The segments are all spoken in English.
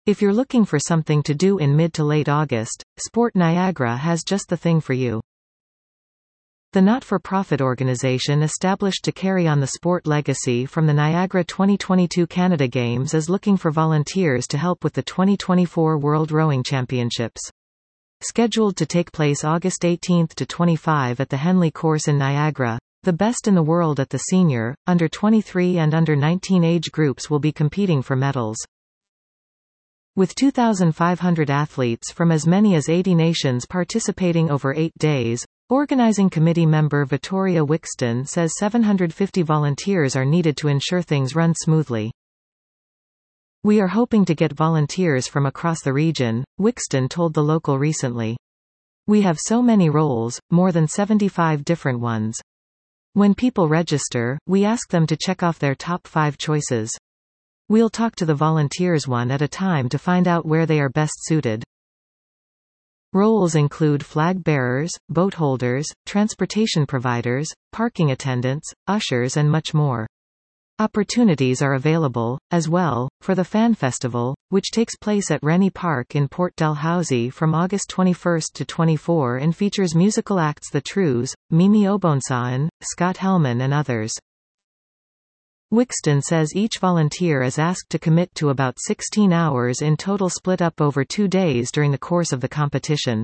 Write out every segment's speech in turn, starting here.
If you're looking for something to do in mid to late August, Sport Niagara has just the thing for you. The not-for-profit organization established to carry on the sport legacy from the Niagara 2022 Canada Games is looking for volunteers to help with the 2024 World Rowing Championships. Scheduled to take place August 18 to 25 at the Henley Course in Niagara, the best in the world at the senior, under 23 and under 19 age groups will be competing for medals. With 2,500 athletes from as many as 80 nations participating over 8 days, organizing committee member Vittoria Wixton says 750 volunteers are needed to ensure things run smoothly. We are hoping to get volunteers from across the region, Wixton told the local recently. We have so many roles, more than 75 different ones. When people register, we ask them to check off their top 5 choices. We'll talk to the volunteers one at a time to find out where they are best suited. Roles include flag bearers, boat holders, transportation providers, parking attendants, ushers and much more. Opportunities are available, as well, for the Fan Festival, which takes place at Rennie Park in Port Dalhousie from August 21 to 24 and features musical acts The Trews, Mimi Obonsaan, Scott Hellman and others. Wixton says each volunteer is asked to commit to about 16 hours in total split up over 2 days during the course of the competition.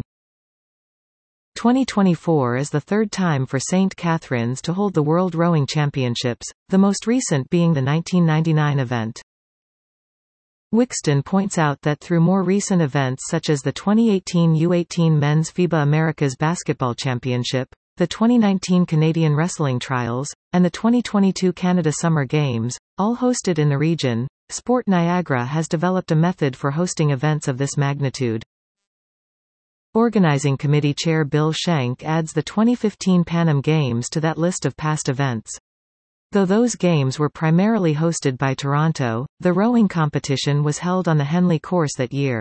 2024 is the third time for St. Catharines to hold the World Rowing Championships, the most recent being the 1999 event. Wixton points out that through more recent events such as the 2018 U18 Men's FIBA Americas Basketball Championship, the 2019 Canadian Wrestling Trials, and the 2022 Canada Summer Games, all hosted in the region, Sport Niagara has developed a method for hosting events of this magnitude. Organizing Committee Chair Bill Schenk adds the 2015 Pan Am Games to that list of past events. Though those games were primarily hosted by Toronto, the rowing competition was held on the Henley Course that year.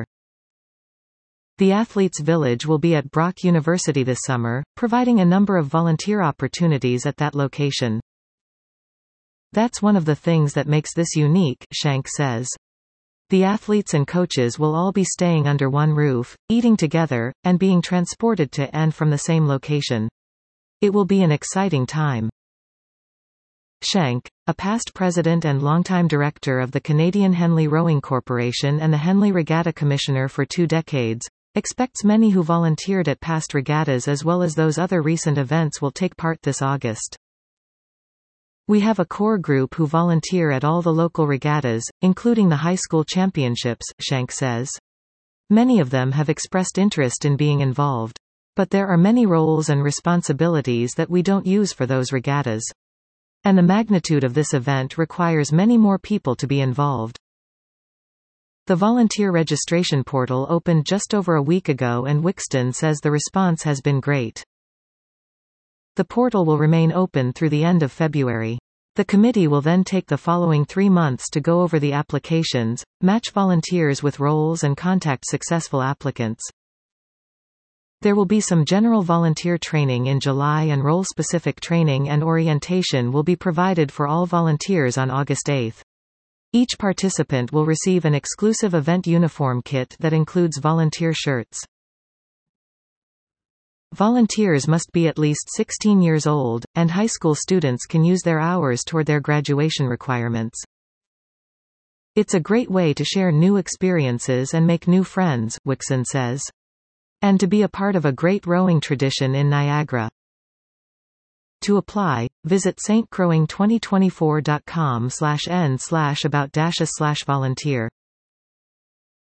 The Athletes' Village will be at Brock University this summer, providing a number of volunteer opportunities at that location. That's one of the things that makes this unique, Schenk says. The athletes and coaches will all be staying under one roof, eating together, and being transported to and from the same location. It will be an exciting time. Schenk, a past president and longtime director of the Canadian Henley Rowing Corporation and the Henley Regatta Commissioner for 2 decades, expects many who volunteered at past regattas as well as those other recent events will take part this August. We have a core group who volunteer at all the local regattas, including the high school championships, Schenk says. Many of them have expressed interest in being involved. But there are many roles and responsibilities that we don't use for those regattas. And the magnitude of this event requires many more people to be involved. The volunteer registration portal opened just over a week ago and Wixton says the response has been great. The portal will remain open through the end of February. The committee will then take the following 3 months to go over the applications, match volunteers with roles and contact successful applicants. There will be some general volunteer training in July and role-specific training and orientation will be provided for all volunteers on August 8. Each participant will receive an exclusive event uniform kit that includes volunteer shirts. Volunteers must be at least 16 years old, and high school students can use their hours toward their graduation requirements. It's a great way to share new experiences and make new friends, Wixton says. And to be a part of a great rowing tradition in Niagara. To apply, visit stcrowing2024.com/n/about-us/volunteer.